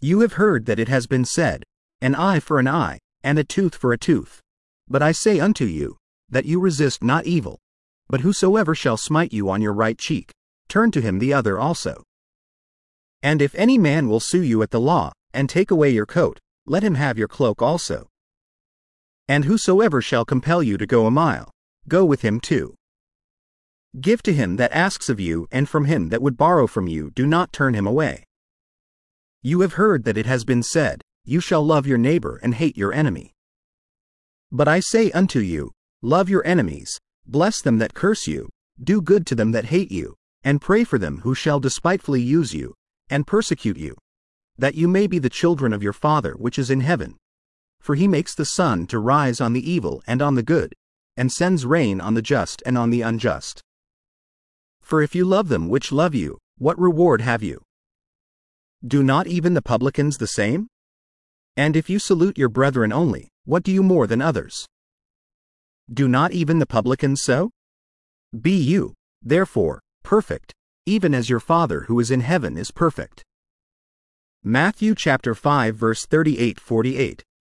You have heard that it has been said, an eye for an eye, and a tooth for a tooth. But I say unto you, that you resist not evil. But whosoever shall smite you on your right cheek, turn to him the other also. And if any man will sue you at the law, and take away your coat, let him have your cloak also. And whosoever shall compel you to go a mile, go with him 2. Give to him that asks of you, and from him that would borrow from you do not turn him away. You have heard that it has been said, you shall love your neighbor and hate your enemy. But I say unto you, love your enemies, bless them that curse you, do good to them that hate you, and pray for them who shall despitefully use you, and persecute you, that you may be the children of your Father which is in heaven. For he makes the sun to rise on the evil and on the good, and sends rain on the just and on the unjust. For if you love them which love you, what reward have you? Do not even the publicans the same? And if you salute your brethren only, what do you more than others? Do not even the publicans so? Be you, therefore, perfect, even as your Father who is in heaven is perfect. Matthew chapter 5 verse 38-48.